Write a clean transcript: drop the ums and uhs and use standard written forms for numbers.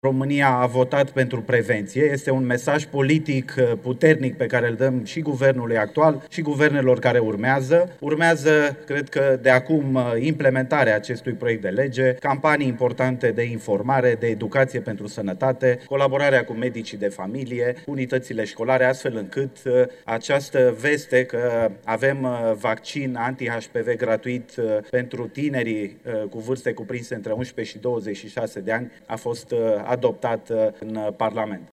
România a votat pentru prevenție. Este un mesaj politic puternic pe care îl dăm și guvernului actual și guvernelor care urmează. Urmează, cred că de acum, implementarea acestui proiect de lege, campanii importante de informare, de educație pentru sănătate, colaborarea cu medicii de familie, unitățile școlare, astfel încât această veste că avem vaccin anti-HPV gratuit pentru tinerii cu vârste cuprinse între 11 și 26 de ani a fost adoptat în Parlament.